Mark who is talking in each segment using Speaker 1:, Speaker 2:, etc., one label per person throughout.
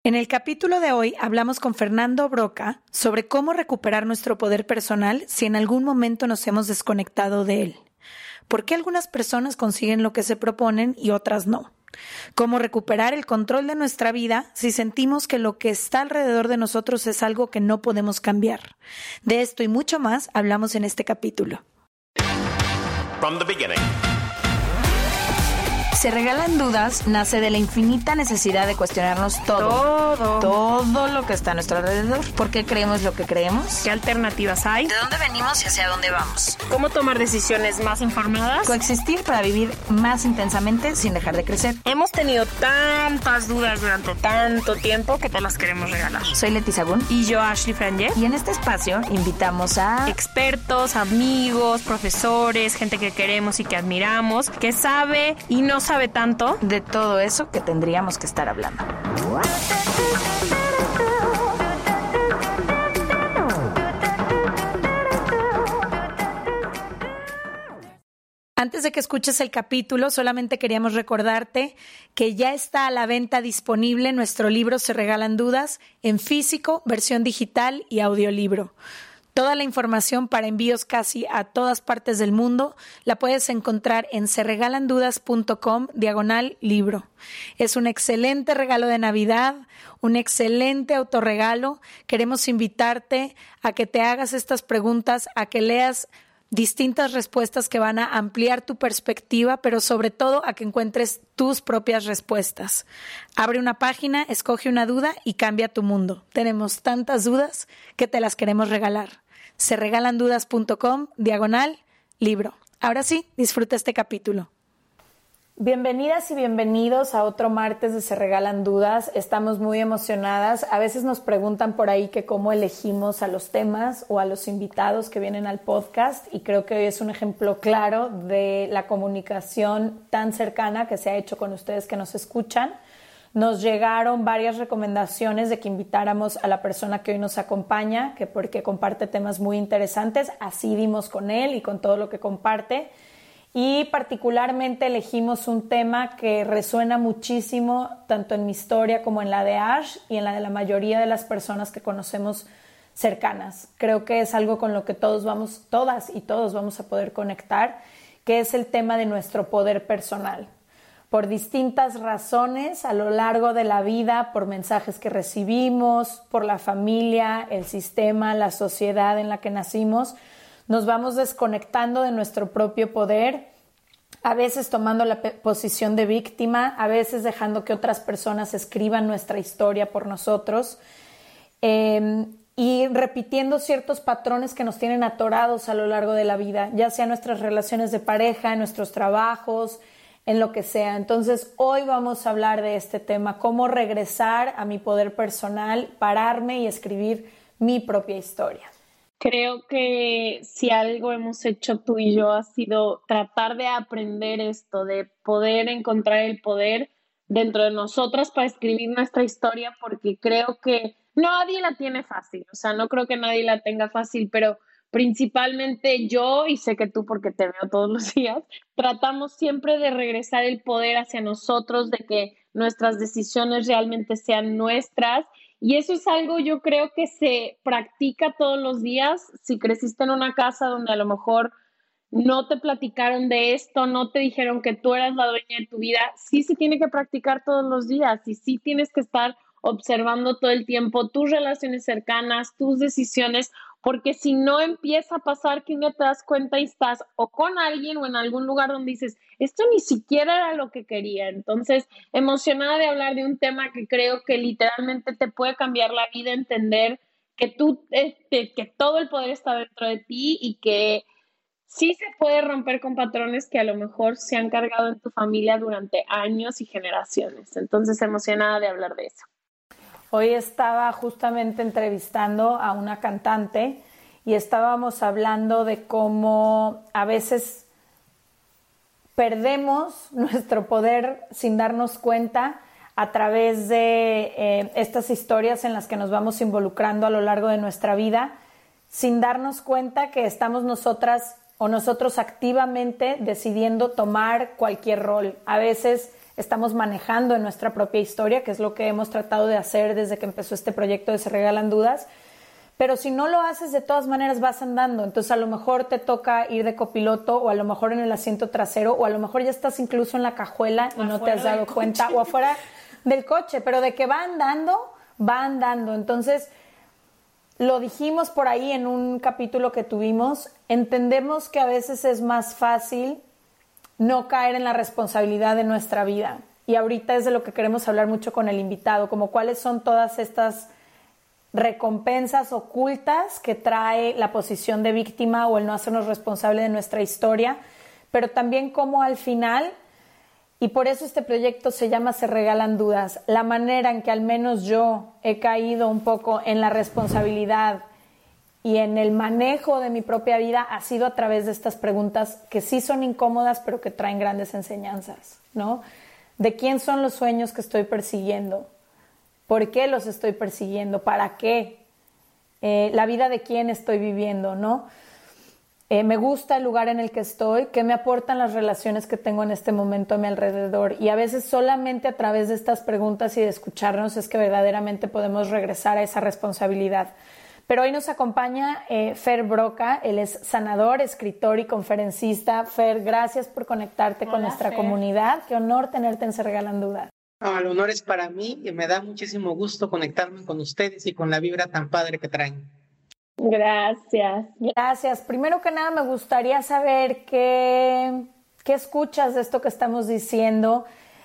Speaker 1: En el capítulo de hoy hablamos con Fernando Broca sobre cómo recuperar nuestro poder personal si en algún momento nos hemos desconectado de él. ¿Por qué algunas personas consiguen lo que se proponen y otras no? Cómo recuperar el control de nuestra vida si sentimos que lo que está alrededor de nosotros es algo que no podemos cambiar. De esto y mucho más hablamos en este capítulo.
Speaker 2: From the beginning.
Speaker 1: Se regalan dudas nace de la infinita necesidad de cuestionarnos todo lo que está a nuestro alrededor. ¿Por qué creemos lo que creemos?
Speaker 3: ¿Qué alternativas hay?
Speaker 1: ¿De dónde venimos y hacia dónde vamos?
Speaker 3: ¿Cómo tomar decisiones más informadas?
Speaker 1: Coexistir para vivir más intensamente sin dejar de crecer.
Speaker 3: Hemos tenido tantas dudas durante tanto tiempo que te las queremos regalar.
Speaker 1: Soy Leti Sagún.
Speaker 3: Y yo, Ashley Franje.
Speaker 1: Y en este espacio invitamos a
Speaker 3: expertos, amigos, profesores, gente que queremos y que admiramos, que sabe y no sabe tanto
Speaker 1: de todo eso que tendríamos que estar hablando. Antes de que escuches el capítulo, solamente queríamos recordarte que ya está a la venta disponible nuestro libro Se Regalan Dudas en físico, versión digital y audiolibro. Toda la información para envíos casi a todas partes del mundo la puedes encontrar en serregalandudas.com/libro. Es un excelente regalo de Navidad, un excelente autorregalo. Queremos invitarte a que te hagas estas preguntas, a que leas distintas respuestas que van a ampliar tu perspectiva, pero sobre todo a que encuentres tus propias respuestas. Abre una página, escoge una duda y cambia tu mundo. Tenemos tantas dudas que te las queremos regalar. serregalandudas.com/libro. Ahora sí, disfruta este capítulo. Bienvenidas y bienvenidos a otro martes de Se Regalan Dudas. Estamos muy emocionadas. A veces nos preguntan por ahí que cómo elegimos a los temas o a los invitados que vienen al podcast, y creo que hoy es un ejemplo claro de la comunicación tan cercana que se ha hecho con ustedes que nos escuchan. Nos llegaron varias recomendaciones de que invitáramos a la persona que hoy nos acompaña, que porque comparte temas muy interesantes, así dimos con él y con todo lo que comparte. Y particularmente elegimos un tema que resuena muchísimo tanto en mi historia como en la de Ash y en la de la mayoría de las personas que conocemos cercanas. Creo que es algo con lo que todas y todos vamos a poder conectar, que es el tema de nuestro poder personal. Por distintas razones a lo largo de la vida, por mensajes que recibimos, por la familia, el sistema, la sociedad en la que nacimos, nos vamos desconectando de nuestro propio poder, a veces tomando la posición de víctima, a veces dejando que otras personas escriban nuestra historia por nosotros, y repitiendo ciertos patrones que nos tienen atorados a lo largo de la vida, ya sea en nuestras relaciones de pareja, en nuestros trabajos, en lo que sea. Entonces, hoy vamos a hablar de este tema, cómo regresar a mi poder personal, pararme y escribir mi propia historia.
Speaker 3: Creo que si algo hemos hecho tú y yo ha sido tratar de aprender esto, de poder encontrar el poder dentro de nosotras para escribir nuestra historia, porque creo que nadie la tiene fácil, o sea, no creo que nadie la tenga fácil, pero principalmente yo, y sé que tú porque te veo todos los días, tratamos siempre de regresar el poder hacia nosotros, de que nuestras decisiones realmente sean nuestras. Y eso es algo, yo creo, que se practica todos los días. Si creciste en una casa donde a lo mejor no te platicaron de esto, no te dijeron que tú eras la dueña de tu vida, sí se tiene que practicar todos los días y sí tienes que estar observando todo el tiempo tus relaciones cercanas, tus decisiones, porque si no empieza a pasar que no te das cuenta y estás o con alguien o en algún lugar donde dices, esto ni siquiera era lo que quería. Entonces, emocionada de hablar de un tema que creo que literalmente te puede cambiar la vida, entender que que todo el poder está dentro de ti y que sí se puede romper con patrones que a lo mejor se han cargado en tu familia durante años y generaciones. Entonces, emocionada de hablar de eso.
Speaker 1: Hoy estaba justamente entrevistando a una cantante y estábamos hablando de cómo a veces perdemos nuestro poder sin darnos cuenta a través de estas historias en las que nos vamos involucrando a lo largo de nuestra vida, sin darnos cuenta que estamos nosotras o nosotros activamente decidiendo tomar cualquier rol. A veces estamos manejando en nuestra propia historia, que es lo que hemos tratado de hacer desde que empezó este proyecto de Se Regalan Dudas. Pero si no lo haces, de todas maneras vas andando. Entonces a lo mejor te toca ir de copiloto, o a lo mejor en el asiento trasero, o a lo mejor ya estás incluso en la cajuela y no te has dado cuenta, o afuera del coche, pero de que va andando, va andando. Entonces, lo dijimos por ahí en un capítulo que tuvimos, entendemos que a veces es más fácil no caer en la responsabilidad de nuestra vida. Y ahorita es de lo que queremos hablar mucho con el invitado, como cuáles son todas estas recompensas ocultas que trae la posición de víctima o el no hacernos responsable de nuestra historia, pero también cómo al final, y por eso este proyecto se llama Se Regalan Dudas, la manera en que al menos yo he caído un poco en la responsabilidad y en el manejo de mi propia vida ha sido a través de estas preguntas que sí son incómodas, pero que traen grandes enseñanzas, ¿no? ¿De quién son los sueños que estoy persiguiendo? ¿Por qué los estoy persiguiendo? ¿Para qué? La vida de quién estoy viviendo, ¿no? Me gusta el lugar en el que estoy, qué me aportan las relaciones que tengo en este momento a mi alrededor. Y a veces solamente a través de estas preguntas y de escucharnos es que verdaderamente podemos regresar a esa responsabilidad. Pero hoy nos acompaña Fer Broca, él es sanador, escritor y conferencista. Fer, gracias por conectarte con nuestra comunidad. Qué honor tenerte en Se Regalan Dudas.
Speaker 4: El honor es para mí y me da muchísimo gusto conectarme con ustedes y con la vibra tan padre que traen.
Speaker 3: Gracias.
Speaker 1: Gracias. Primero que nada me gustaría saber qué escuchas de esto que estamos diciendo.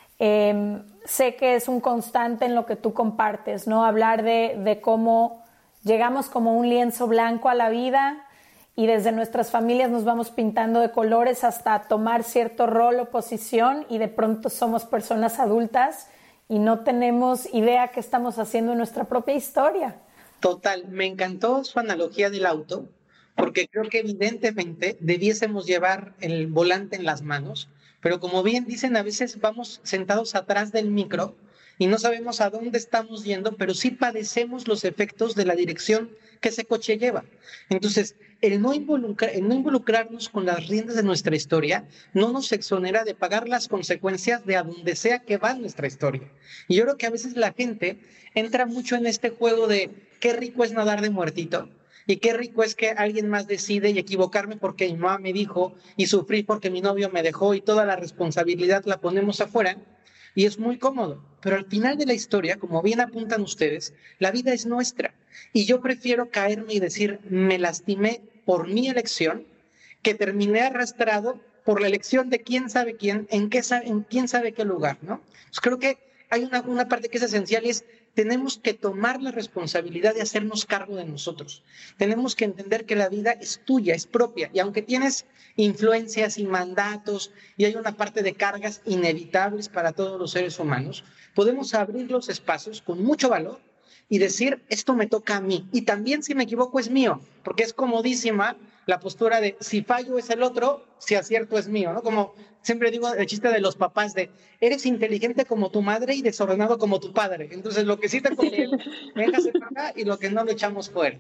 Speaker 1: Sé que es un constante en lo que tú compartes, ¿no? Hablar de cómo llegamos como un lienzo blanco a la vida y desde nuestras familias nos vamos pintando de colores hasta tomar cierto rol o posición y de pronto somos personas adultas y no tenemos idea qué estamos haciendo en nuestra propia historia.
Speaker 4: Total, me encantó su analogía del auto, porque creo que evidentemente debiésemos llevar el volante en las manos, pero como bien dicen, a veces vamos sentados atrás del micro y no sabemos a dónde estamos yendo, pero sí padecemos los efectos de la dirección que ese coche lleva. Entonces, el no involucrarnos con las riendas de nuestra historia no nos exonera de pagar las consecuencias de a donde sea que va nuestra historia. Y yo creo que a veces la gente entra mucho en este juego de qué rico es nadar de muertito y qué rico es que alguien más decide y equivocarme porque mi mamá me dijo y sufrir porque mi novio me dejó y toda la responsabilidad la ponemos afuera. Y es muy cómodo, pero al final de la historia, como bien apuntan ustedes, la vida es nuestra. Y yo prefiero caerme y decir, me lastimé por mi elección, que terminé arrastrado por la elección de quién sabe quién, en quién sabe qué lugar, ¿no? Pues creo que hay una parte que es esencial y es, tenemos que tomar la responsabilidad de hacernos cargo de nosotros. Tenemos que entender que la vida es tuya, es propia, y aunque tienes influencias y mandatos y hay una parte de cargas inevitables para todos los seres humanos, podemos abrir los espacios con mucho valor y decir, esto me toca a mí. Y también si me equivoco es mío, porque es comodísima la postura de si fallo es el otro, si acierto es mío, ¿no? Como siempre digo el chiste de los papás de eres inteligente como tu madre y desordenado como tu padre. Entonces lo que sí te conviene, véngase para acá y lo que no lo echamos fuera.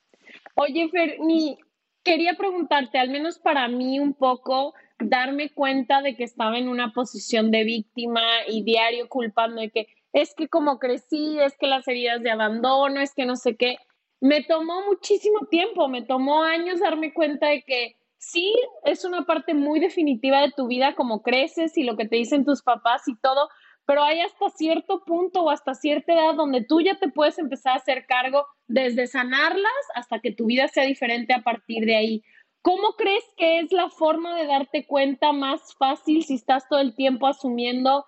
Speaker 3: Oye, Fer, quería preguntarte, al menos para mí un poco, darme cuenta de que estaba en una posición de víctima y diario culpando de que es que como crecí, es que las heridas de abandono, es que no sé qué. Me tomó muchísimo tiempo, me tomó años darme cuenta de que sí, es una parte muy definitiva de tu vida, como creces y lo que te dicen tus papás y todo, pero hay hasta cierto punto o hasta cierta edad donde tú ya te puedes empezar a hacer cargo desde sanarlas hasta que tu vida sea diferente a partir de ahí. ¿Cómo crees que es la forma de darte cuenta más fácil si estás todo el tiempo asumiendo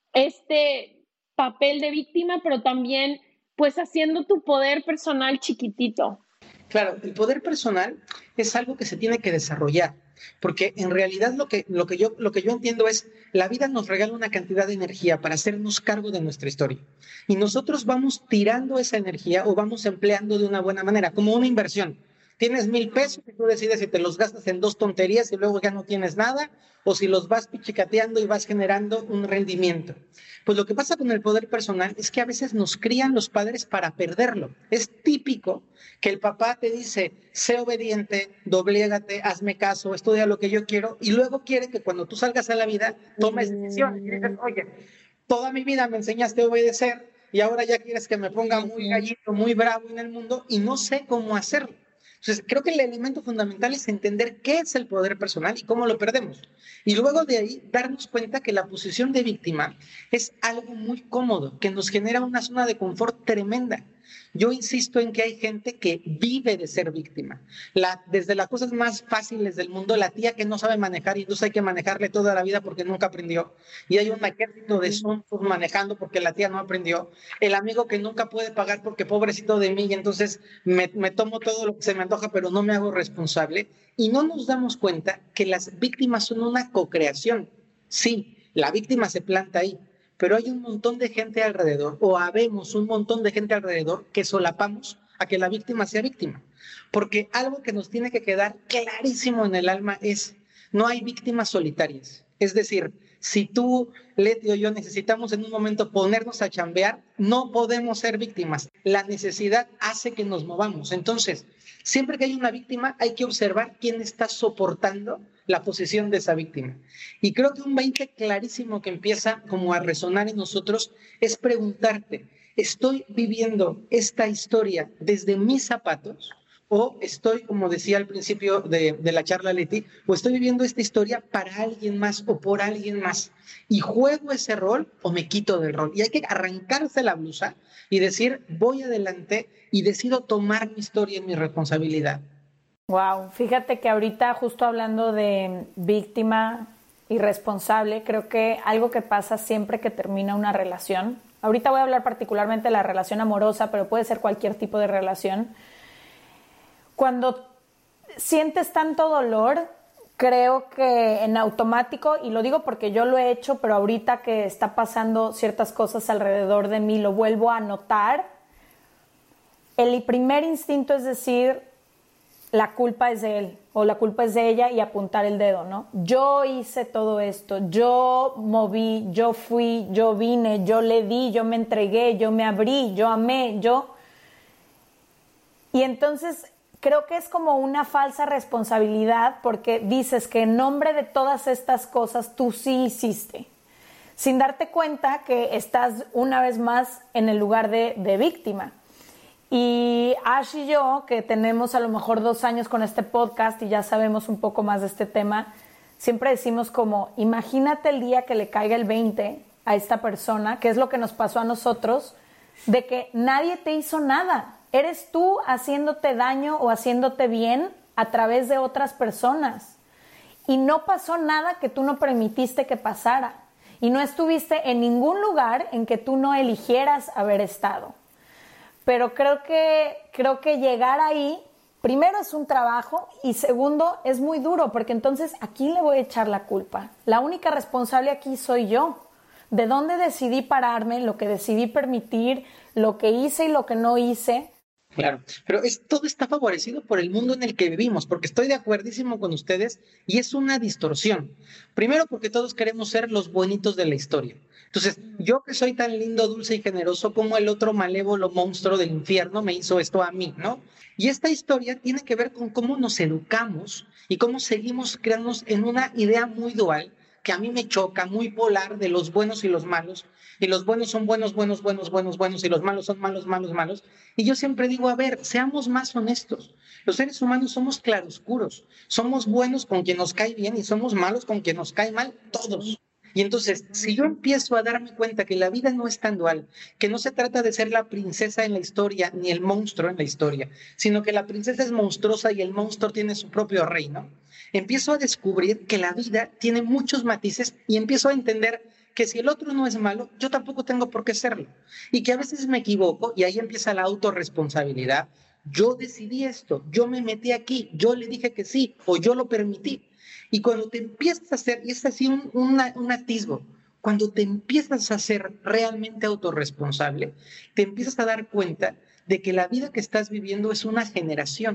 Speaker 3: este papel de víctima, pero también pues haciendo tu poder personal chiquitito?
Speaker 4: Claro, el poder personal es algo que se tiene que desarrollar, porque en realidad lo que yo entiendo es, la vida nos regala una cantidad de energía para hacernos cargo de nuestra historia, y nosotros vamos tirando esa energía o vamos empleando de una buena manera, como una inversión. Tienes 1,000 pesos y tú decides si te los gastas en 2 tonterías y luego ya no tienes nada, o si los vas pichicateando y vas generando un rendimiento. Pues lo que pasa con el poder personal es que a veces nos crían los padres para perderlo. Es típico que el papá te dice, sé obediente, doblégate, hazme caso, estudia lo que yo quiero, y luego quiere que cuando tú salgas a la vida tomes decisiones. Y dices, oye, toda mi vida me enseñaste a obedecer y ahora ya quieres que me ponga muy gallito, muy bravo en el mundo y no sé cómo hacerlo. Entonces, creo que el elemento fundamental es entender qué es el poder personal y cómo lo perdemos. Y luego de ahí, darnos cuenta que la posición de víctima es algo muy cómodo, que nos genera una zona de confort tremenda. Yo insisto en que hay gente que vive de ser víctima. Desde las cosas más fáciles del mundo, la tía que no sabe manejar y entonces hay que manejarle toda la vida porque nunca aprendió. Y hay un ejército de sonsos manejando porque la tía no aprendió. El amigo que nunca puede pagar porque pobrecito de mí y entonces me tomo todo lo que se me antoja pero no me hago responsable. Y no nos damos cuenta que las víctimas son una cocreación. Sí, la víctima se planta ahí, pero hay un montón de gente alrededor, o habemos un montón de gente alrededor que solapamos a que la víctima sea víctima. Porque algo que nos tiene que quedar clarísimo en el alma es, no hay víctimas solitarias. Es decir, si tú, Leti o yo necesitamos en un momento ponernos a chambear, no podemos ser víctimas. La necesidad hace que nos movamos. Entonces, siempre que hay una víctima, hay que observar quién está soportando la posición de esa víctima. Y creo que un 20 clarísimo que empieza como a resonar en nosotros es preguntarte, ¿estoy viviendo esta historia desde mis zapatos? O estoy, como decía al principio de la charla, Leti, o estoy viviendo esta historia para alguien más o por alguien más. Y juego ese rol o me quito del rol. Y hay que arrancarse la blusa y decir, voy adelante y decido tomar mi historia y mi responsabilidad.
Speaker 1: Wow, fíjate que ahorita justo hablando de víctima y responsable, creo que algo que pasa siempre que termina una relación, ahorita voy a hablar particularmente de la relación amorosa, pero puede ser cualquier tipo de relación. Cuando sientes tanto dolor, creo que en automático, y lo digo porque yo lo he hecho, pero ahorita que está pasando ciertas cosas alrededor de mí, lo vuelvo a notar. El primer instinto es decir, la culpa es de él o la culpa es de ella y apuntar el dedo, ¿no? Yo hice todo esto, yo moví, yo fui, yo vine, yo le di, yo me entregué, yo me abrí, yo amé, yo... Y entonces creo que es como una falsa responsabilidad porque dices que en nombre de todas estas cosas tú sí hiciste, sin darte cuenta que estás una vez más en el lugar de víctima. Y Ash y yo, que tenemos a lo mejor 2 años con este podcast y ya sabemos un poco más de este tema, siempre decimos como, imagínate el día que le caiga el 20 a esta persona, que es lo que nos pasó a nosotros, de que nadie te hizo nada. Eres tú haciéndote daño o haciéndote bien a través de otras personas. Y no pasó nada que tú no permitiste que pasara. Y no estuviste en ningún lugar en que tú no eligieras haber estado. Pero creo que llegar ahí, primero es un trabajo y segundo es muy duro, porque entonces ¿a quién le voy a echar la culpa? La única responsable aquí soy yo. ¿De dónde decidí pararme? Lo que decidí permitir, lo que hice y lo que no hice.
Speaker 4: Claro, pero todo está favorecido por el mundo en el que vivimos, porque estoy de acuerdísimo con ustedes y es una distorsión. Primero porque todos queremos ser los bonitos de la historia. Entonces, yo que soy tan lindo, dulce y generoso, como el otro malévolo monstruo del infierno me hizo esto a mí, ¿no? Y esta historia tiene que ver con cómo nos educamos y cómo seguimos creándonos en una idea muy dual, que a mí me choca, muy polar, de los buenos y los malos, y los buenos son buenos, buenos, buenos, buenos, buenos, y los malos son malos, malos, malos. Y yo siempre digo, a ver, seamos más honestos. Los seres humanos somos claroscuros, somos buenos con quien nos cae bien y somos malos con quien nos cae mal, todos. Y entonces, si yo empiezo a darme cuenta que la vida no es tan dual, que no se trata de ser la princesa en la historia, ni el monstruo en la historia, sino que la princesa es monstruosa y el monstruo tiene su propio reino, empiezo a descubrir que la vida tiene muchos matices y empiezo a entender que si el otro no es malo, yo tampoco tengo por qué serlo. Y que a veces me equivoco y ahí empieza la autorresponsabilidad. Yo decidí esto, yo me metí aquí, yo le dije que sí o yo lo permití. Y cuando te empiezas a hacer, y es así un atisbo, cuando te empiezas a ser realmente autorresponsable, te empiezas a dar cuenta de que la vida que estás viviendo es una generación.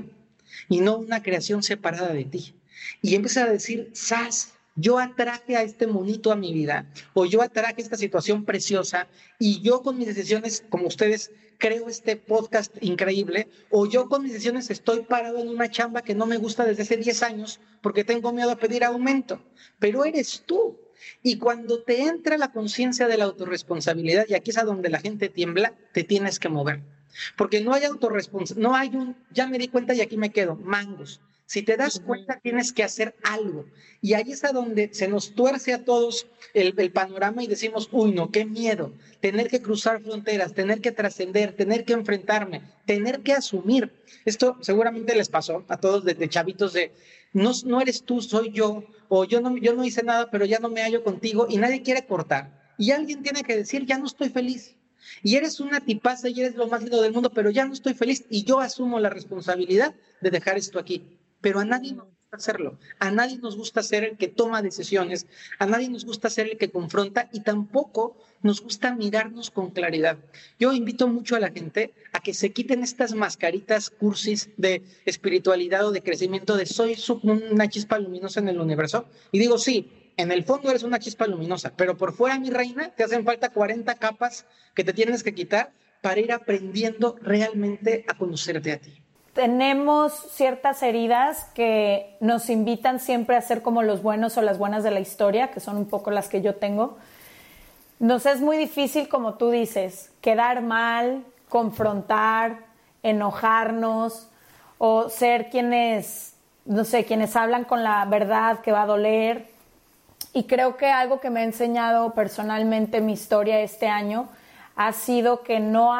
Speaker 4: y no una creación separada de ti. Y empiezas a decir, ¡zas! Yo atraje a este monito a mi vida, o yo atraje esta situación preciosa, y yo con mis decisiones, como ustedes, creo este podcast increíble, o yo con mis decisiones estoy parado en una chamba que no me gusta desde hace 10 años porque tengo miedo a pedir aumento, pero eres tú. Y cuando te entra la conciencia de la autorresponsabilidad, y aquí es a donde la gente tiembla, te tienes que mover. Porque no hay autorresponsabilidad, no hay ya me di cuenta y aquí me quedo, mangos. Si te das cuenta, tienes que hacer algo. Y ahí es a donde se nos tuerce a todos el panorama y decimos, uy, no, qué miedo. Tener que cruzar fronteras, tener que trascender, tener que enfrentarme, tener que asumir. Esto seguramente les pasó a todos desde chavitos de, no eres tú, soy yo, o yo no hice nada, pero ya no me hallo contigo y nadie quiere cortar. Y alguien tiene que decir, ya no estoy feliz. Y eres una tipaza y eres lo más lindo del mundo, pero ya no estoy feliz y yo asumo la responsabilidad de dejar esto aquí. Pero a nadie nos gusta hacerlo, a nadie nos gusta ser el que toma decisiones, a nadie nos gusta ser el que confronta y tampoco nos gusta mirarnos con claridad. Yo invito mucho a la gente a que se quiten estas mascaritas cursis de espiritualidad o de crecimiento de soy una chispa luminosa en el universo. Y digo, sí, en el fondo eres una chispa luminosa, pero por fuera, mi reina, te hacen falta 40 capas que te tienes que quitar para ir aprendiendo realmente a conocerte a ti.
Speaker 1: Tenemos ciertas heridas que nos invitan siempre a ser como los buenos o las buenas de la historia, que son un poco las que yo tengo. Nos es muy difícil, como tú dices, quedar mal, confrontar, enojarnos o ser quienes, no sé, quienes hablan con la verdad que va a doler. Y creo que algo que me ha enseñado personalmente mi historia este año ha sido que no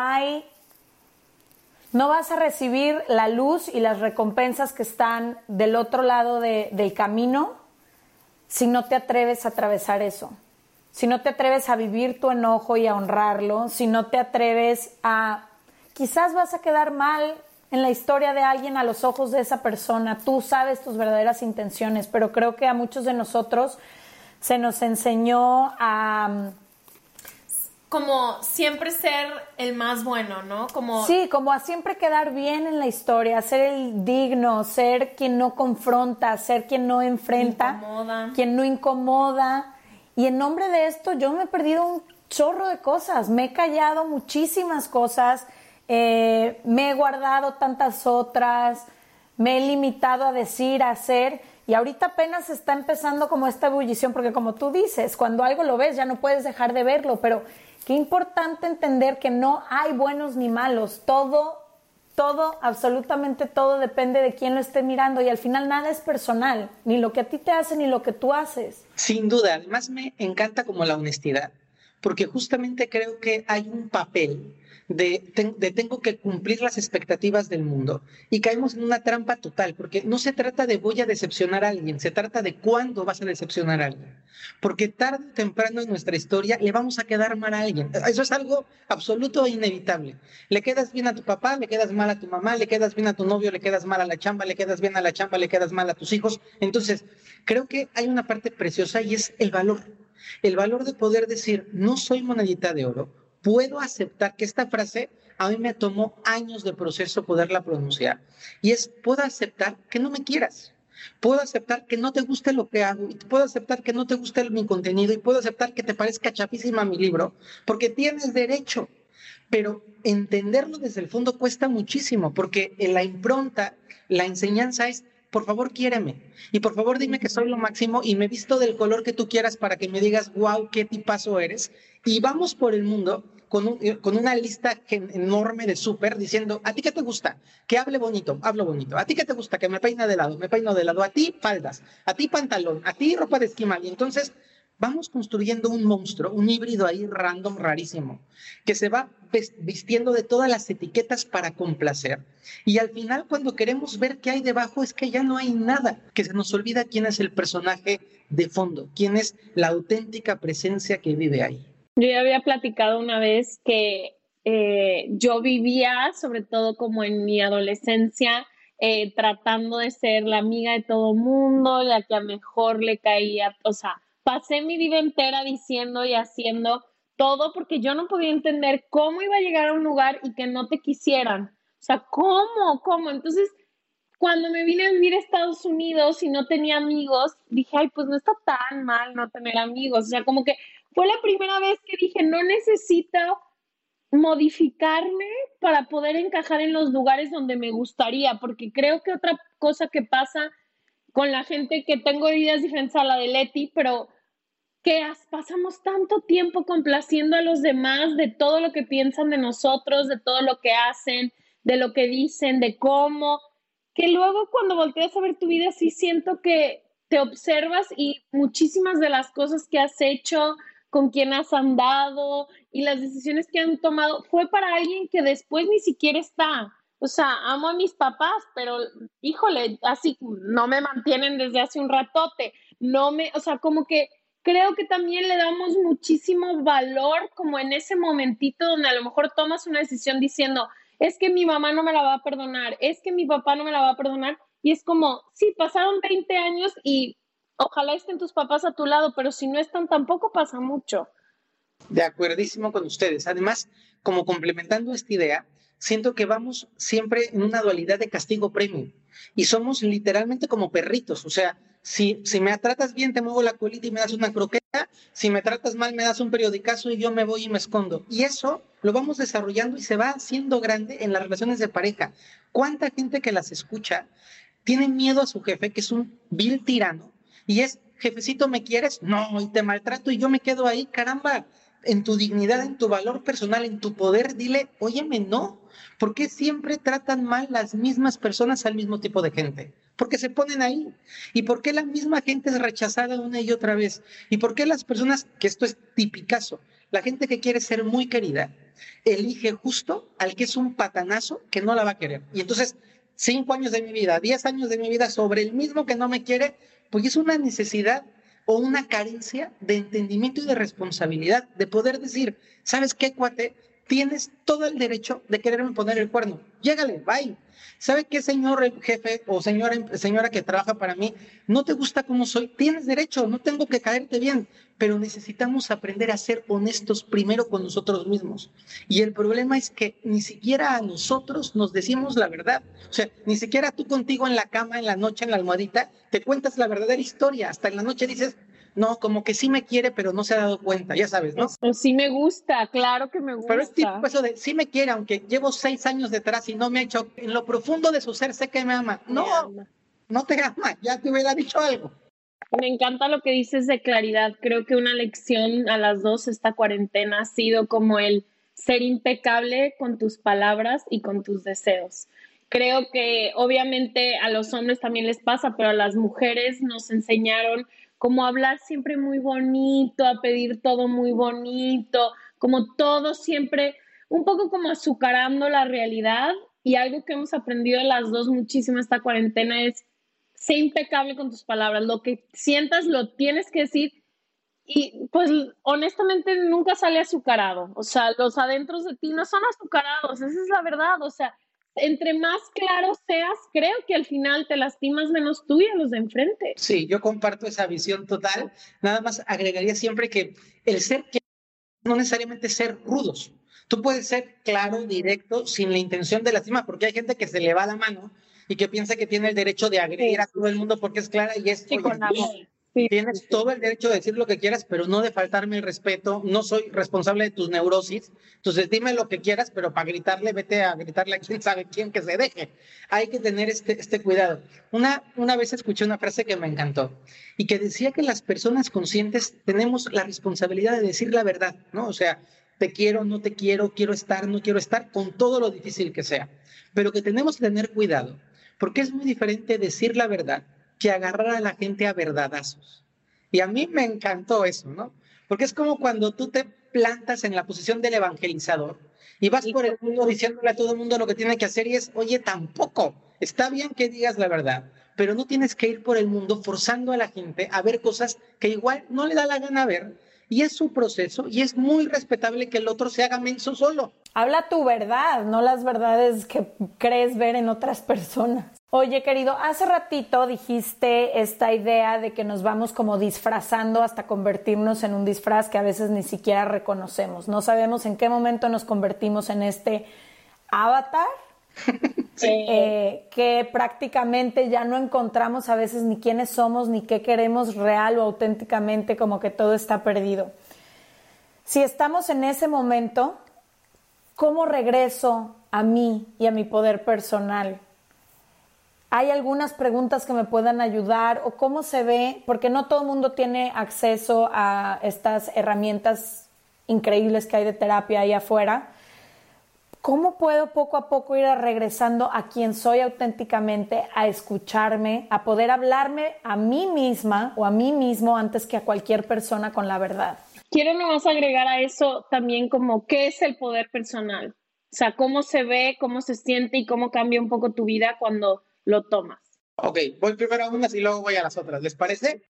Speaker 1: vas a recibir la luz y las recompensas que están del otro lado del camino si no te atreves a atravesar eso, si no te atreves a vivir tu enojo y a honrarlo, si no te atreves a... Quizás vas a quedar mal en la historia de alguien a los ojos de esa persona, tú sabes tus verdaderas intenciones, pero creo que a muchos de nosotros se nos enseñó a...
Speaker 5: como siempre ser el más bueno, ¿no?
Speaker 1: Sí, como a siempre quedar bien en la historia, ser el digno, ser quien no confronta, ser quien no enfrenta, quien no incomoda. Y en nombre de esto yo me he perdido un chorro de cosas, me he callado muchísimas cosas, me he guardado tantas otras, me he limitado a decir, a hacer... Y ahorita apenas está empezando como esta ebullición, porque como tú dices, cuando algo lo ves ya no puedes dejar de verlo, pero qué importante entender que no hay buenos ni malos, todo, absolutamente todo depende de quién lo esté mirando y al final nada es personal, ni lo que a ti te hace ni lo que tú haces.
Speaker 4: Sin duda, además me encanta como la honestidad, porque justamente creo que hay un papel de tengo que cumplir las expectativas del mundo y caemos en una trampa total, porque no se trata de voy a decepcionar a alguien, se trata de cuándo vas a decepcionar a alguien, porque tarde o temprano en nuestra historia le vamos a quedar mal a alguien, eso es algo absoluto e inevitable. Le quedas bien a tu papá, le quedas mal a tu mamá, le quedas bien a tu novio, le quedas mal a la chamba, le quedas bien a la chamba, le quedas mal a tus hijos. Entonces creo que hay una parte preciosa y es el valor de poder decir no soy monedita de oro. Puedo aceptar que esta frase a mí me tomó años de proceso poderla pronunciar. Y es, puedo aceptar que no me quieras. Puedo aceptar que no te guste lo que hago. Y puedo aceptar que no te guste mi contenido. Y puedo aceptar que te parezca chapísima mi libro. Porque tienes derecho. Pero entenderlo desde el fondo cuesta muchísimo. Porque en la impronta, la enseñanza es, por favor, quiéreme. Y por favor, dime que soy lo máximo y me visto del color que tú quieras para que me digas, wow, qué tipazo eres. Y vamos por el mundo con una lista enorme de súper diciendo, ¿a ti qué te gusta? Que hable bonito, hablo bonito. ¿A ti qué te gusta? Que me peine de lado, me peino de lado. A ti, faldas. A ti, pantalón. A ti, ropa de esquimal. Y entonces vamos construyendo un monstruo, un híbrido ahí random, rarísimo, que se va vistiendo de todas las etiquetas para complacer. Y al final, cuando queremos ver qué hay debajo, es que ya no hay nada, que se nos olvida quién es el personaje de fondo, quién es la auténtica presencia que vive ahí.
Speaker 3: Yo ya había platicado una vez que yo vivía, sobre todo como en mi adolescencia, tratando de ser la amiga de todo mundo, la que a mejor le caía, o sea, pasé mi vida entera diciendo y haciendo todo porque yo no podía entender cómo iba a llegar a un lugar y que no te quisieran. O sea, ¿cómo? Entonces, cuando me vine a vivir a Estados Unidos y no tenía amigos, dije, ay, pues no está tan mal no tener amigos. O sea, como que fue la primera vez que dije, no necesito modificarme para poder encajar en los lugares donde me gustaría, porque creo que otra cosa que pasa con la gente que tengo vidas diferentes a la de Leti, pero que pasamos tanto tiempo complaciendo a los demás de todo lo que piensan de nosotros, de todo lo que hacen, de lo que dicen, de cómo, que luego cuando volteas a ver tu vida sí siento que te observas y muchísimas de las cosas que has hecho, con quién has andado y las decisiones que han tomado fue para alguien que después ni siquiera está. O sea, amo a mis papás, pero híjole, así no me mantienen desde hace un ratote. O sea, como que creo que también le damos muchísimo valor como en ese momentito donde a lo mejor tomas una decisión diciendo, es que mi mamá no me la va a perdonar, es que mi papá no me la va a perdonar. Y es como, sí, pasaron 20 años y ojalá estén tus papás a tu lado, pero si no están tampoco pasa mucho.
Speaker 4: De acuerdísimo con ustedes. Además, como complementando esta idea, siento que vamos siempre en una dualidad de castigo-premio y somos literalmente como perritos. O sea, si me tratas bien, te muevo la colita y me das una croqueta. Si me tratas mal, me das un periodicazo y yo me voy y me escondo. Y eso lo vamos desarrollando y se va haciendo grande en las relaciones de pareja. ¿Cuánta gente que las escucha tiene miedo a su jefe, que es un vil tirano, y es, jefecito, ¿me quieres? No, y te maltrato y yo me quedo ahí, caramba, en tu dignidad, en tu valor personal, en tu poder, dile, óyeme, no. ¿Por qué siempre tratan mal las mismas personas al mismo tipo de gente? Porque se ponen ahí. ¿Y por qué la misma gente es rechazada una y otra vez? ¿Y por qué las personas, que esto es tipicazo, la gente que quiere ser muy querida, elige justo al que es un patanazo que no la va a querer? Y entonces, 5 años de mi vida, 10 años de mi vida sobre el mismo que no me quiere, pues es una necesidad o una carencia de entendimiento y de responsabilidad, de poder decir, ¿sabes qué, cuate? Tienes todo el derecho de quererme poner el cuerno. Llégale, bye. ¿Sabe qué, señor jefe o señora que trabaja para mí? No te gusta cómo soy, tienes derecho, no tengo que caerte bien, pero necesitamos aprender a ser honestos primero con nosotros mismos. Y el problema es que ni siquiera a nosotros nos decimos la verdad. O sea, ni siquiera tú contigo en la cama, en la noche, en la almohadita, te cuentas la verdadera historia. Hasta en la noche dices, no, como que sí me quiere, pero no se ha dado cuenta, ya sabes, ¿no?
Speaker 3: Sí me gusta, claro que me gusta.
Speaker 4: Pero es tipo eso de, sí me quiere, aunque llevo 6 años detrás y no me ha hecho, en lo profundo de su ser sé que me ama. No, no te ama, ya te hubiera dicho algo.
Speaker 3: Me encanta lo que dices de claridad. Creo que una lección a las dos esta cuarentena ha sido como el ser impecable con tus palabras y con tus deseos. Creo que obviamente a los hombres también les pasa, pero a las mujeres nos enseñaron como a hablar siempre muy bonito, a pedir todo muy bonito, como todo siempre un poco como azucarando la realidad. Y algo que hemos aprendido las dos muchísimo esta cuarentena es sé impecable con tus palabras, lo que sientas lo tienes que decir y pues honestamente nunca sale azucarado, o sea, los adentros de ti no son azucarados, esa es la verdad, o sea, entre más claro seas, creo que al final te lastimas menos tú y a los de enfrente.
Speaker 4: Sí, yo comparto esa visión total, nada más agregaría siempre que el ser que no necesariamente ser rudos. Tú puedes ser claro, directo, sin la intención de lastimar, porque hay gente que se le va la mano y que piensa que tiene el derecho de agredir a todo el mundo porque es clara y es...
Speaker 3: Sí, con amor. Sí,
Speaker 4: tienes todo el derecho de decir lo que quieras, pero no de faltarme el respeto. No soy responsable de tus neurosis. Entonces dime lo que quieras, pero para gritarle, vete a gritarle a quién sabe quién que se deje. Hay que tener este cuidado. Una vez escuché una frase que me encantó y que decía que las personas conscientes tenemos la responsabilidad de decir la verdad, ¿no? O sea, te quiero, no te quiero, quiero estar, no quiero estar, con todo lo difícil que sea. Pero que tenemos que tener cuidado, porque es muy diferente decir la verdad que agarrar a la gente a verdadazos. Y a mí me encantó eso, ¿no? Porque es como cuando tú te plantas en la posición del evangelizador y vas por el mundo diciéndole a todo el mundo lo que tiene que hacer y es, oye, tampoco, está bien que digas la verdad, pero no tienes que ir por el mundo forzando a la gente a ver cosas que igual no le da la gana ver. Y es su proceso y es muy respetable que el otro se haga menso solo.
Speaker 1: Habla tu verdad, no las verdades que crees ver en otras personas. Oye, querido, hace ratito dijiste esta idea de que nos vamos como disfrazando hasta convertirnos en un disfraz que a veces ni siquiera reconocemos. No sabemos en qué momento nos convertimos en este avatar que prácticamente ya no encontramos a veces ni quiénes somos, ni qué queremos real o auténticamente, como que todo está perdido. Si estamos en ese momento, ¿cómo regreso a mí y a mi poder personal? ¿Hay algunas preguntas que me puedan ayudar? ¿O cómo se ve? Porque no todo el mundo tiene acceso a estas herramientas increíbles que hay de terapia ahí afuera. ¿Cómo puedo poco a poco ir regresando a quien soy auténticamente, a escucharme, a poder hablarme a mí misma o a mí mismo antes que a cualquier persona con la verdad?
Speaker 3: Quiero nomás agregar a eso también como qué es el poder personal. O sea, cómo se ve, cómo se siente y cómo cambia un poco tu vida cuando lo tomas.
Speaker 4: Ok, voy primero a unas y luego voy a las otras. ¿Les parece?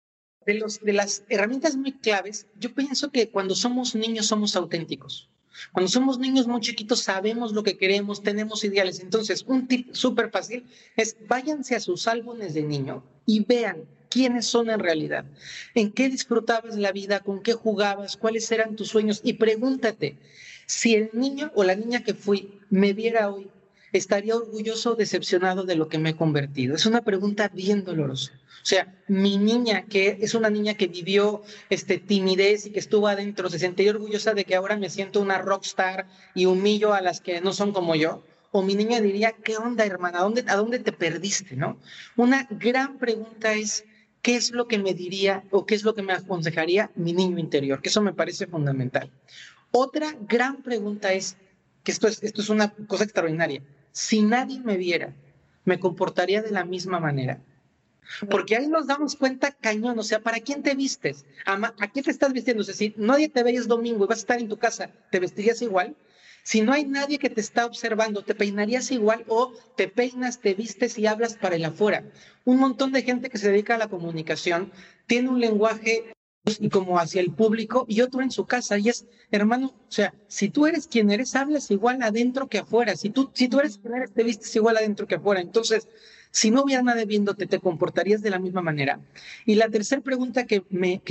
Speaker 4: De las herramientas muy claves, yo pienso que cuando somos niños somos auténticos. Cuando somos niños muy chiquitos sabemos lo que queremos, tenemos ideales. Entonces, un tip súper fácil es váyanse a sus álbumes de niño y vean quiénes son en realidad, en qué disfrutabas la vida, con qué jugabas, cuáles eran tus sueños y pregúntate, si el niño o la niña que fui me viera hoy, ¿estaría orgulloso o decepcionado de lo que me he convertido? Es una pregunta bien dolorosa. O sea, mi niña, que es una niña que vivió timidez y que estuvo adentro, ¿se sentiría orgullosa de que ahora me siento una rockstar y humillo a las que no son como yo? O mi niña diría, ¿qué onda, hermana? ¿A dónde te perdiste, no? Una gran pregunta es, ¿qué es lo que me diría o qué es lo que me aconsejaría mi niño interior? Que eso me parece fundamental. Otra gran pregunta es, que esto es una cosa extraordinaria, si nadie me viera, ¿me comportaría de la misma manera? Porque ahí nos damos cuenta cañón, o sea, ¿para quién te vistes? ¿A qué te estás vistiendo? O sea, si nadie te ve y es domingo y vas a estar en tu casa, ¿te vestirías igual? Si no hay nadie que te está observando, ¿te peinarías igual o te peinas, te vistes y hablas para el afuera? Un montón de gente que se dedica a la comunicación tiene un lenguaje y como hacia el público y otro en su casa y es, hermano, o sea, si tú eres quien eres, hablas igual adentro que afuera. Si tú eres quien eres, te vistes igual adentro que afuera. Entonces, si no hubiera nadie viéndote, ¿te comportarías de la misma manera? Y la tercera pregunta que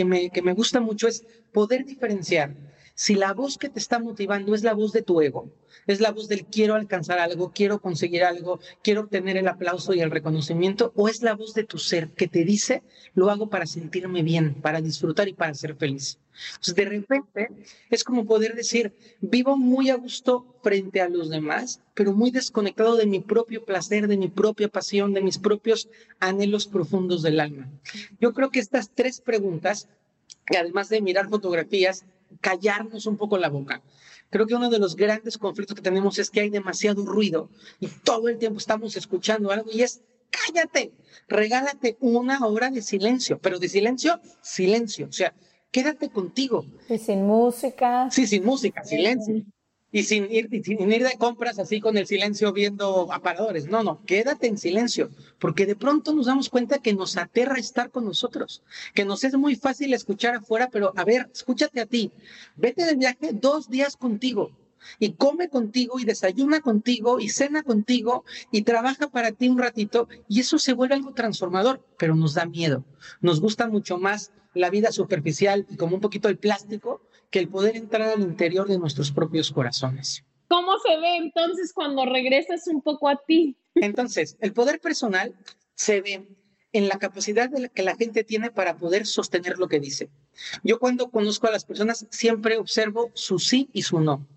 Speaker 4: me gusta mucho es poder diferenciar si la voz que te está motivando es la voz de tu ego, es la voz del quiero alcanzar algo, quiero conseguir algo, quiero obtener el aplauso y el reconocimiento, o es la voz de tu ser que te dice, lo hago para sentirme bien, para disfrutar y para ser feliz. Entonces, de repente, es como poder decir, vivo muy a gusto frente a los demás, pero muy desconectado de mi propio placer, de mi propia pasión, de mis propios anhelos profundos del alma. Yo creo que estas tres preguntas, además de mirar fotografías, callarnos un poco la boca. Creo que uno de los grandes conflictos que tenemos es que hay demasiado ruido y todo el tiempo estamos escuchando algo y es, cállate, regálate una hora de silencio, pero de silencio, silencio, o sea, quédate contigo.
Speaker 1: Y sin música.
Speaker 4: Sí, sin música, silencio. Y sin ir de compras así con el silencio viendo aparadores. No, quédate en silencio, porque de pronto nos damos cuenta que nos aterra estar con nosotros, que nos es muy fácil escuchar afuera, pero a ver, escúchate a ti, vete de viaje 2 días contigo y come contigo y desayuna contigo y cena contigo y trabaja para ti un ratito y eso se vuelve algo transformador, pero nos da miedo. Nos gusta mucho más la vida superficial y como un poquito el plástico que el poder entrar al interior de nuestros propios corazones.
Speaker 3: ¿Cómo se ve entonces cuando regresas un poco a ti?
Speaker 4: Entonces, el poder personal se ve en la capacidad que la gente tiene para poder sostener lo que dice. Yo cuando conozco a las personas siempre observo su sí y su no.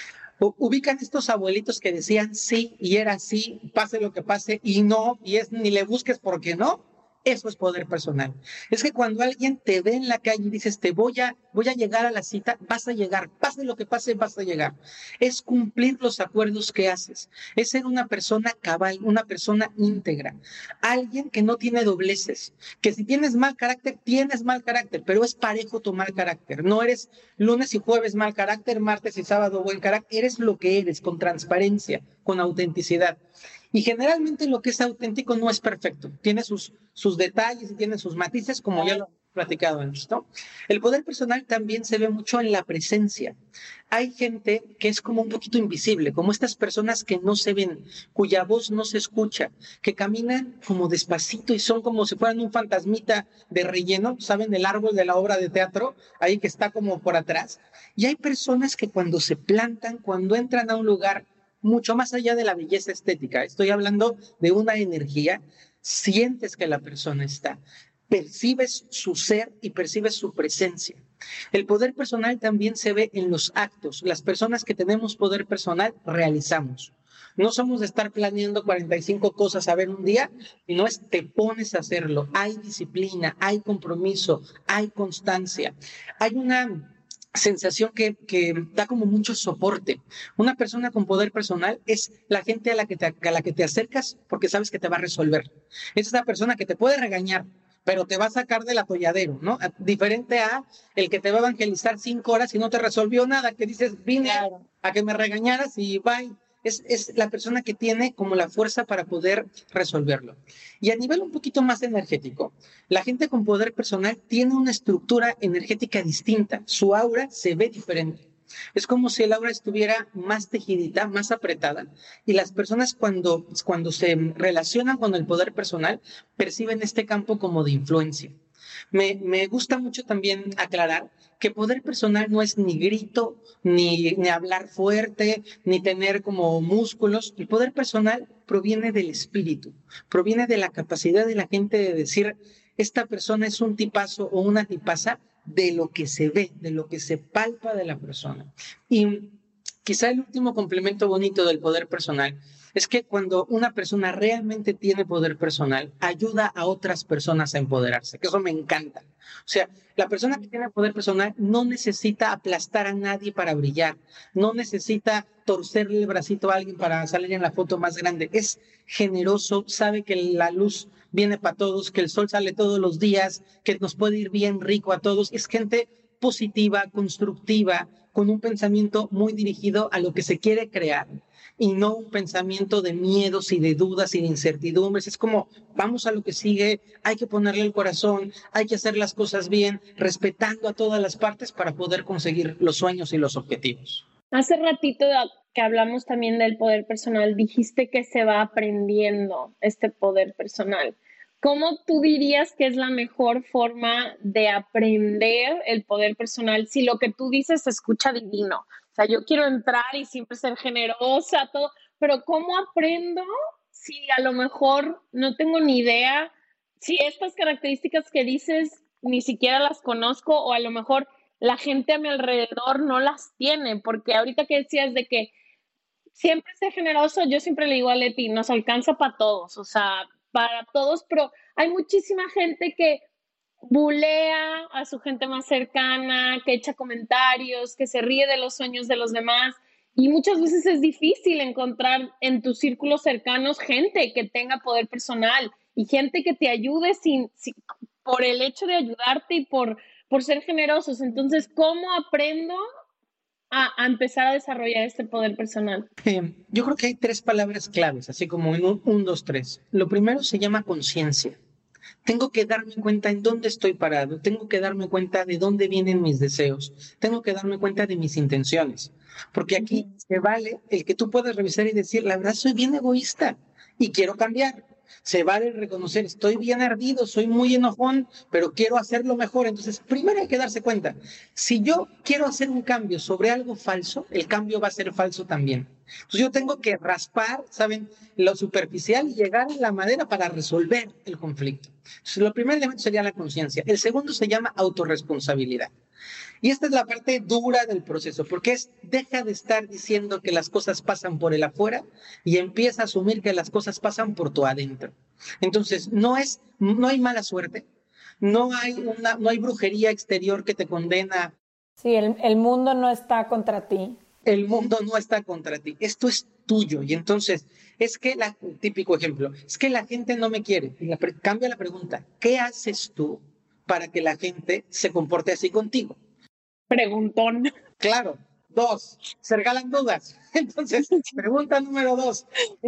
Speaker 4: Ubican estos abuelitos que decían sí y era sí, pase lo que pase y no, y es ni le busques porque no. Eso es poder personal. Es que cuando alguien te ve en la calle y dices, voy a llegar a la cita, vas a llegar. Pase lo que pase, vas a llegar. Es cumplir los acuerdos que haces. Es ser una persona cabal, una persona íntegra. Alguien que no tiene dobleces. Que si tienes mal carácter, tienes mal carácter, pero es parejo tu mal carácter. No eres lunes y jueves mal carácter, martes y sábado buen carácter. Eres lo que eres, con transparencia, con autenticidad. Y generalmente lo que es auténtico no es perfecto. Tiene sus detalles y tiene sus matices, como ya lo he platicado antes, ¿no? El poder personal también se ve mucho en la presencia. Hay gente que es como un poquito invisible, como estas personas que no se ven, cuya voz no se escucha, que caminan como despacito y son como si fueran un fantasmita de relleno, ¿saben? El árbol de la obra de teatro, ahí que está como por atrás. Y hay personas que cuando se plantan, cuando entran a un lugar, mucho más allá de la belleza estética. Estoy hablando de una energía, sientes que la persona está, percibes su ser y percibes su presencia. El poder personal también se ve en los actos. Las personas que tenemos poder personal realizamos. No somos de estar planeando 45 cosas a ver un día, sino es te pones a hacerlo. Hay disciplina, hay compromiso, hay constancia. Hay una sensación que da como mucho soporte. Una persona con poder personal es la gente a la que te acercas porque sabes que te va a resolver. Es esa persona que te puede regañar, pero te va a sacar del atolladero, ¿no? Diferente a el que te va a evangelizar 5 horas y no te resolvió nada, que dices, vine a que me regañaras y bye. Es la persona que tiene como la fuerza para poder resolverlo. Y a nivel un poquito más energético, la gente con poder personal tiene una estructura energética distinta. Su aura se ve diferente. Es como si el aura estuviera más tejidita, más apretada. Y las personas cuando se relacionan con el poder personal perciben este campo como de influencia. Me gusta mucho también aclarar que poder personal no es ni grito, ni hablar fuerte, ni tener como músculos. El poder personal proviene del espíritu, proviene de la capacidad de la gente de decir, esta persona es un tipazo o una tipaza de lo que se ve, de lo que se palpa de la persona. Y quizá el último complemento bonito del poder personal es que cuando una persona realmente tiene poder personal, ayuda a otras personas a empoderarse, que eso me encanta. O sea, la persona que tiene poder personal no necesita aplastar a nadie para brillar, no necesita torcerle el bracito a alguien para salir en la foto más grande. Es generoso, sabe que la luz viene para todos, que el sol sale todos los días, que nos puede ir bien rico a todos. Es gente positiva, constructiva, con un pensamiento muy dirigido a lo que se quiere crear y no un pensamiento de miedos y de dudas y de incertidumbres. Es como, vamos a lo que sigue, hay que ponerle el corazón, hay que hacer las cosas bien, respetando a todas las partes para poder conseguir los sueños y los objetivos.
Speaker 3: Hace ratito que hablamos también del poder personal, dijiste que se va aprendiendo este poder personal. ¿Cómo tú dirías que es la mejor forma de aprender el poder personal si lo que tú dices se escucha divino? O sea, yo quiero entrar y siempre ser generosa, todo, pero ¿cómo aprendo si a lo mejor no tengo ni idea, si estas características que dices ni siquiera las conozco o a lo mejor la gente a mi alrededor no las tiene? Porque ahorita que decías de que siempre ser generoso, yo siempre le digo a Leti, nos alcanza para todos, o sea, para todos, pero hay muchísima gente que bulea a su gente más cercana, que echa comentarios, que se ríe de los sueños de los demás, y muchas veces es difícil encontrar en tus círculos cercanos gente que tenga poder personal y gente que te ayude por el hecho de ayudarte y por ser generosos. Entonces, ¿cómo aprendo a empezar a desarrollar este poder personal?
Speaker 4: Yo creo que hay 3 palabras claves, así como en 1, 2, 3. Lo primero se llama conciencia. Tengo que darme cuenta en dónde estoy parado, tengo que darme cuenta de dónde vienen mis deseos, tengo que darme cuenta de mis intenciones, porque aquí se vale el que tú puedas revisar y decir, la verdad soy bien egoísta y quiero cambiar. Se vale reconocer, estoy bien ardido, soy muy enojón, pero quiero hacerlo mejor. Entonces, primero hay que darse cuenta, si yo quiero hacer un cambio sobre algo falso, el cambio va a ser falso también. Entonces yo tengo que raspar, ¿saben?, lo superficial y llegar a la madera para resolver el conflicto. Entonces, lo primer elemento sería la conciencia. El segundo se llama autorresponsabilidad. Y esta es la parte dura del proceso, porque deja de estar diciendo que las cosas pasan por el afuera y empieza a asumir que las cosas pasan por tu adentro. Entonces, no hay mala suerte, no hay brujería exterior que te condena.
Speaker 1: Sí, el mundo no está contra ti.
Speaker 4: El mundo no está contra ti, esto es tuyo. Y entonces, típico ejemplo, es que la gente no me quiere. Y cambia la pregunta, ¿qué haces tú para que la gente se comporte así contigo?
Speaker 3: Preguntón.
Speaker 4: Claro. 2, se regalan dudas. Entonces, pregunta número 2.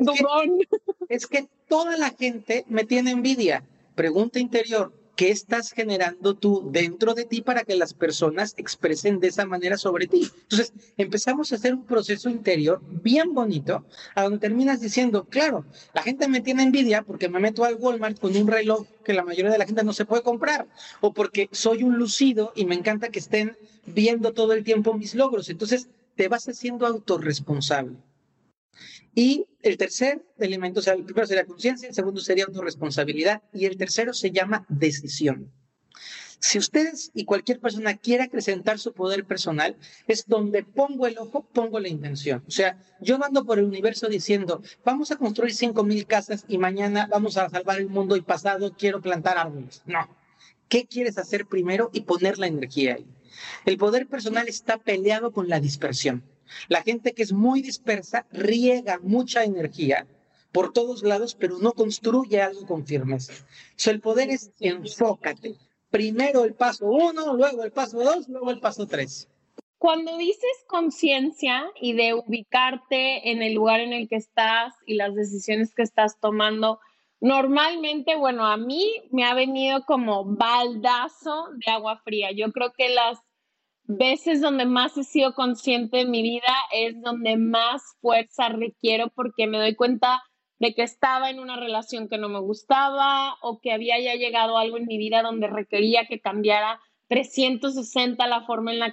Speaker 4: Es que toda la gente me tiene envidia. Pregunta interior, ¿qué estás generando tú dentro de ti para que las personas expresen de esa manera sobre ti? Entonces, empezamos a hacer un proceso interior bien bonito, a donde terminas diciendo, claro, la gente me tiene envidia porque me meto al Walmart con un reloj que la mayoría de la gente no se puede comprar, o porque soy un lucido y me encanta que estén viendo todo el tiempo mis logros. Entonces, te vas haciendo autorresponsable. Y el tercer elemento, o sea, el primero sería conciencia, el segundo sería autorresponsabilidad y el tercero se llama decisión. Si ustedes y cualquier persona quiere acrecentar su poder personal, es donde pongo el ojo, pongo la intención. O sea, yo no ando por el universo diciendo, vamos a construir 5,000 casas y mañana vamos a salvar el mundo y pasado quiero plantar árboles. No. ¿Qué quieres hacer primero y poner la energía ahí? El poder personal está peleado con la dispersión. La gente que es muy dispersa riega mucha energía por todos lados, pero no construye algo con firmeza. O sea, el poder es enfócate. Primero el paso 1, luego el paso 2, luego el paso 3.
Speaker 3: Cuando dices conciencia y de ubicarte en el lugar en el que estás y las decisiones que estás tomando, normalmente, bueno, a mí me ha venido como baldazo de agua fría. Yo creo que las veces donde más he sido consciente en mi vida es donde más fuerza requiero porque me doy cuenta de que estaba en una relación que no me gustaba o que había ya llegado algo en mi vida donde requería que cambiara 360 la forma en la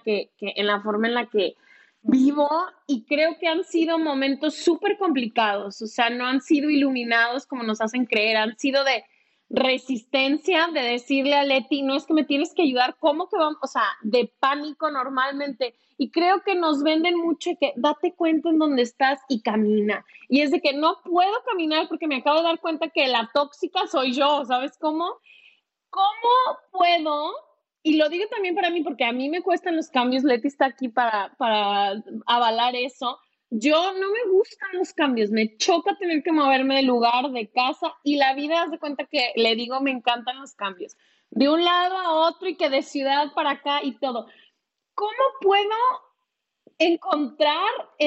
Speaker 3: que vivo, y creo que han sido momentos súper complicados, o sea, no han sido iluminados como nos hacen creer, han sido de resistencia, de decirle a Leti, no es que me tienes que ayudar, ¿cómo que vamos? O sea, de pánico normalmente. Y creo que nos venden mucho que date cuenta en dónde estás y camina. Y es de que no puedo caminar porque me acabo de dar cuenta que la tóxica soy yo, ¿sabes cómo? ¿Cómo puedo? Y lo digo también para mí porque a mí me cuestan los cambios, Leti está aquí para avalar eso. Yo no me gustan los cambios, me choca tener que moverme de lugar, de casa, y la vida, haz de cuenta que le digo, me encantan los cambios, de un lado a otro y que de ciudad para acá y todo. ¿Cómo puedo encontrar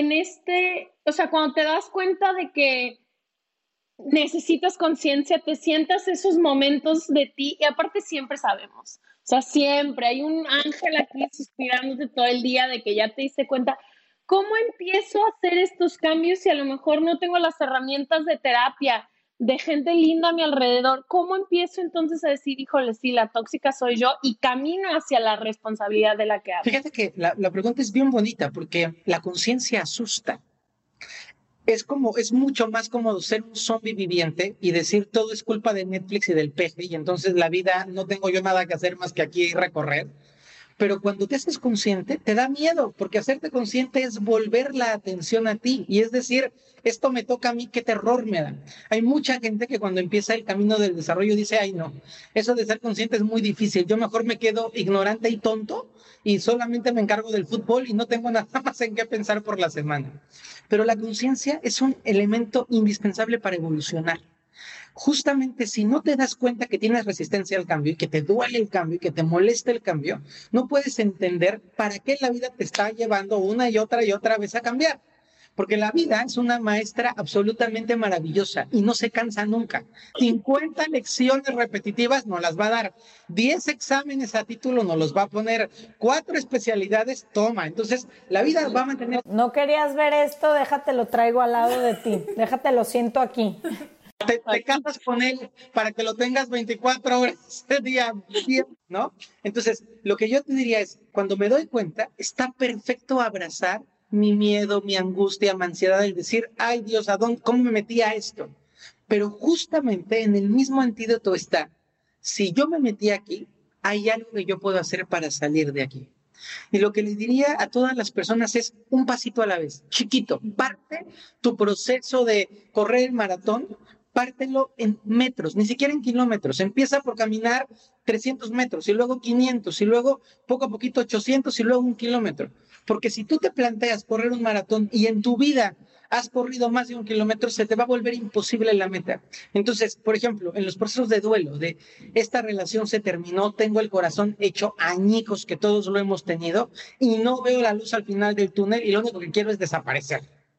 Speaker 3: o sea, cuando te das cuenta de que necesitas conciencia, te sientas esos momentos de ti, y aparte siempre sabemos, o sea, siempre hay un ángel aquí suspirándote todo el día de que ya te diste cuenta? ¿Cómo empiezo a hacer estos cambios si a lo mejor no tengo las herramientas de terapia, de gente linda a mi alrededor? ¿Cómo empiezo entonces a decir, híjole, sí, la tóxica soy yo, y camino hacia la responsabilidad de la que hablo?
Speaker 4: Fíjate que la pregunta es bien bonita porque la conciencia asusta. Es mucho más cómodo ser un zombie viviente y decir todo es culpa de Netflix y del peje y entonces la vida no tengo yo nada que hacer más que aquí recorrer. Pero cuando te haces consciente, te da miedo, porque hacerte consciente es volver la atención a ti. Y es decir, esto me toca a mí, qué terror me da. Hay mucha gente que cuando empieza el camino del desarrollo dice, ay no, eso de ser consciente es muy difícil. Yo mejor me quedo ignorante y tonto y solamente me encargo del fútbol y no tengo nada más en qué pensar por la semana. Pero la conciencia es un elemento indispensable para evolucionar. Justamente si no te das cuenta que tienes resistencia al cambio y que te duele el cambio y que te molesta el cambio, no puedes entender para qué la vida te está llevando una y otra vez a cambiar. Porque la vida es una maestra absolutamente maravillosa y no se cansa nunca. 50 lecciones repetitivas nos las va a dar, 10 exámenes a título nos los va a poner, 4 especialidades, toma. Entonces, la vida va a mantener...
Speaker 1: No querías ver esto, déjatelo traigo al lado de ti, déjatelo siento aquí.
Speaker 4: Te casas con él para que lo tengas 24 horas al día, ¿no? Entonces, lo que yo te diría es, cuando me doy cuenta, está perfecto abrazar mi miedo, mi angustia, mi ansiedad, el decir, ay Dios, ¿cómo me metí a esto? Pero justamente en el mismo antídoto está, si yo me metí aquí, hay algo que yo puedo hacer para salir de aquí. Y lo que les diría a todas las personas es un pasito a la vez, chiquito. Parte tu proceso de correr el maratón, pártelo en metros, ni siquiera en kilómetros. Empieza por caminar 300 metros y luego 500 y luego poco a poquito 800 y luego 1 kilómetro. Porque si tú te planteas correr un maratón y en tu vida has corrido más de 1 kilómetro, se te va a volver imposible la meta. Entonces, por ejemplo, en los procesos de duelo, de esta relación se terminó, tengo el corazón hecho añicos, que todos lo hemos tenido, y no veo la luz al final del túnel y lo único que quiero es desaparecer.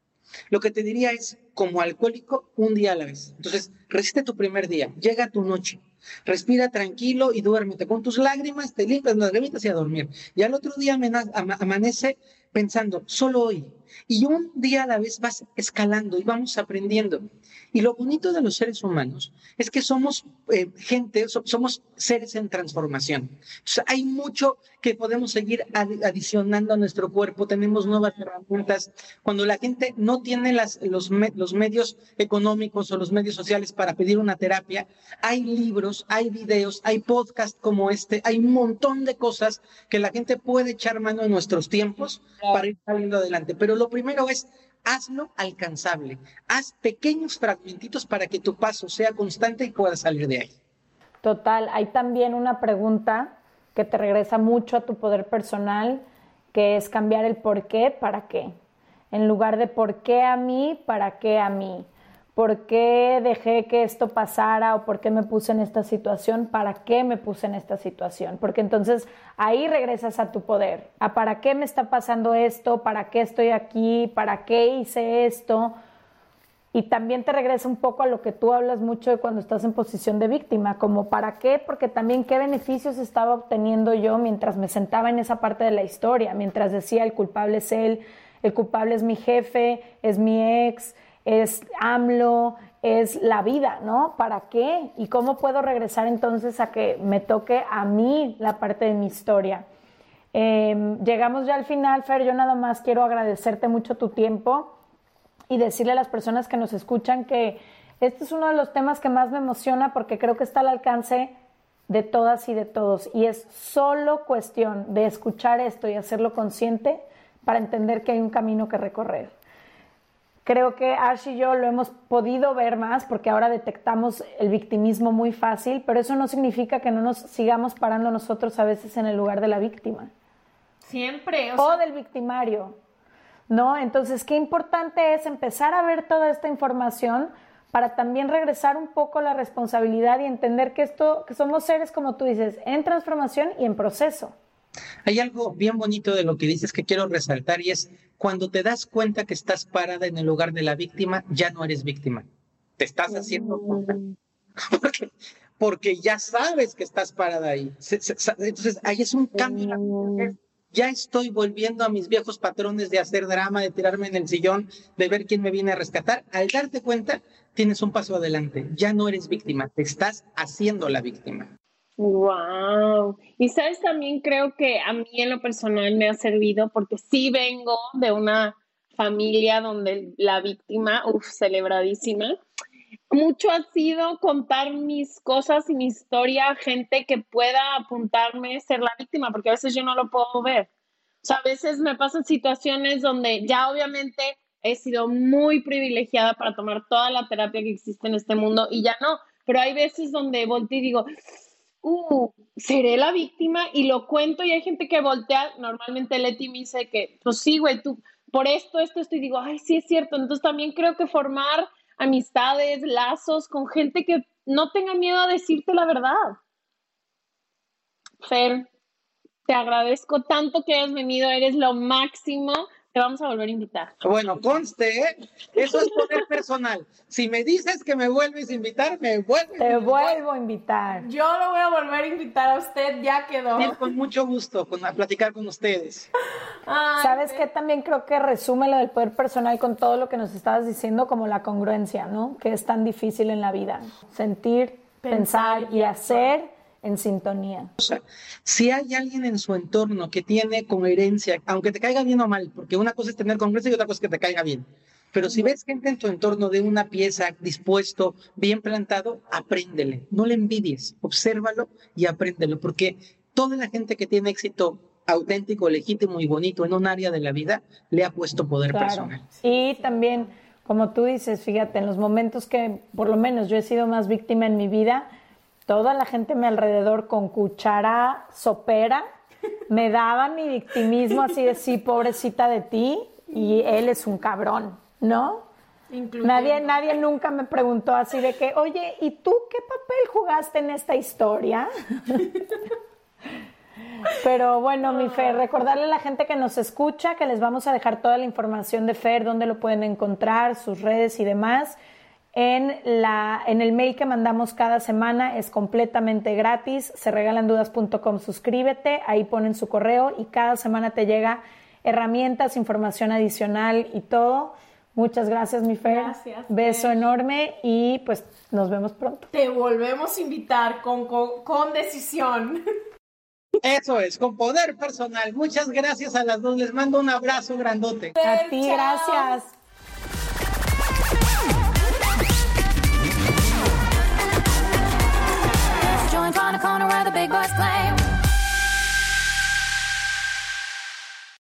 Speaker 4: Lo que te diría es, como alcohólico, un día a la vez. Entonces, resiste tu primer día, llega tu noche. Respira tranquilo y duérmete. Con tus lágrimas te limpias las lágrimas y a dormir. Y al otro día amanece pensando, solo hoy. Y un día a la vez vas escalando y vamos aprendiendo. Y lo bonito de los seres humanos es que somos somos seres en transformación. Entonces, hay mucho que podemos seguir adicionando a nuestro cuerpo, tenemos nuevas herramientas. Cuando la gente no tiene los medios económicos o los medios sociales para pedir una terapia, hay libros, hay videos, hay podcasts como este, hay un montón de cosas que la gente puede echar mano en nuestros tiempos para ir saliendo adelante. Pero lo primero es, hazlo alcanzable, haz pequeños fragmentitos para que tu paso sea constante y puedas salir de ahí.
Speaker 1: Total, hay también una pregunta que te regresa mucho a tu poder personal, que es cambiar el por qué para qué. En lugar de por qué a mí, para qué a mí. ¿Por qué dejé que esto pasara o por qué me puse en esta situación? ¿Para qué me puse en esta situación? Porque entonces ahí regresas a tu poder. ¿A para qué me está pasando esto? ¿Para qué estoy aquí? ¿Para qué hice esto? Y también te regresa un poco a lo que tú hablas mucho de cuando estás en posición de víctima, como ¿para qué? Porque también qué beneficios estaba obteniendo yo mientras me sentaba en esa parte de la historia, mientras decía el culpable es él, el culpable es mi jefe, es mi ex, es AMLO, es la vida, ¿no? ¿Para qué? ¿Y cómo puedo regresar entonces a que me toque a mí la parte de mi historia? Llegamos ya al final, Fer, yo nada más quiero agradecerte mucho tu tiempo y decirle a las personas que nos escuchan que este es uno de los temas que más me emociona porque creo que está al alcance de todas y de todos y es solo cuestión de escuchar esto y hacerlo consciente para entender que hay un camino que recorrer. Creo que Ash y yo lo hemos podido ver más porque ahora detectamos el victimismo muy fácil, pero eso no significa que no nos sigamos parando nosotros a veces en el lugar de la víctima.
Speaker 5: Siempre.
Speaker 1: O del victimario, ¿no? Entonces, qué importante es empezar a ver toda esta información para también regresar un poco a la responsabilidad y entender que somos seres, como tú dices, en transformación y en proceso.
Speaker 4: Hay algo bien bonito de lo que dices que quiero resaltar y es cuando te das cuenta que estás parada en el lugar de la víctima, ya no eres víctima. Te estás haciendo porque ya sabes que estás parada ahí. Entonces ahí es un cambio. Ya estoy volviendo a mis viejos patrones de hacer drama, de tirarme en el sillón, de ver quién me viene a rescatar. Al darte cuenta, tienes un paso adelante. Ya no eres víctima, te estás haciendo la víctima.
Speaker 3: Wow. Y sabes, también creo que a mí en lo personal me ha servido porque sí vengo de una familia donde la víctima, celebradísima. Mucho ha sido contar mis cosas y mi historia a gente que pueda apuntarme a ser la víctima, porque a veces yo no lo puedo ver. O sea, a veces me pasan situaciones donde ya obviamente he sido muy privilegiada para tomar toda la terapia que existe en este mundo y ya no, pero hay veces donde volteo y digo, ¿seré la víctima? Y lo cuento y hay gente que voltea, normalmente Leti me dice que, pues sí, güey, tú, por esto, y digo, ay, sí es cierto. Entonces también creo que formar amistades, lazos con gente que no tenga miedo a decirte la verdad. Fer, te agradezco tanto que hayas venido, eres lo máximo. Te vamos a volver a invitar.
Speaker 4: Bueno, conste, eso es poder personal. Si me dices que me vuelves a invitar, me vuelves a invitar.
Speaker 1: Te vuelvo a invitar.
Speaker 5: Yo lo voy a volver a invitar a usted, ya quedó.
Speaker 4: Con mucho gusto a platicar con ustedes.
Speaker 5: Ay,
Speaker 1: ¿Sabes qué? También creo que resume lo del poder personal con todo lo que nos estabas diciendo, como la congruencia, ¿no? Que es tan difícil en la vida. Sentir, pensar y hacer en sintonía.
Speaker 4: O sea, si hay alguien en su entorno que tiene coherencia, aunque te caiga bien o mal, porque una cosa es tener congruencia y otra cosa es que te caiga bien. Pero si ves gente en tu entorno de una pieza dispuesto, bien plantado, apréndele. No le envidies, obsérvalo y apréndelo, porque toda la gente que tiene éxito auténtico, legítimo y bonito en un área de la vida, le ha puesto poder personal.
Speaker 1: Y también, como tú dices, fíjate, en los momentos que por lo menos yo he sido más víctima en mi vida, toda la gente a mi alrededor con cuchara sopera me daba mi victimismo así de sí, pobrecita de ti, y él es un cabrón, ¿no? Nadie nunca me preguntó así de que, oye, ¿y tú qué papel jugaste en esta historia? Pero bueno, mi Fer, recordarle a la gente que nos escucha que les vamos a dejar toda la información de Fer, dónde lo pueden encontrar, sus redes y demás. en el mail que mandamos cada semana. Es completamente gratis, seregalandudas.com. Suscríbete, ahí ponen su correo y cada semana te llega herramientas, información adicional y todo. Muchas gracias, mi Fer.
Speaker 5: Gracias.
Speaker 1: Beso enorme y pues nos vemos pronto.
Speaker 5: Te volvemos a invitar con decisión.
Speaker 4: Eso es, con poder personal. Muchas gracias a las dos. Les mando un abrazo grandote.
Speaker 1: A ti,
Speaker 5: Chao.
Speaker 1: gracias.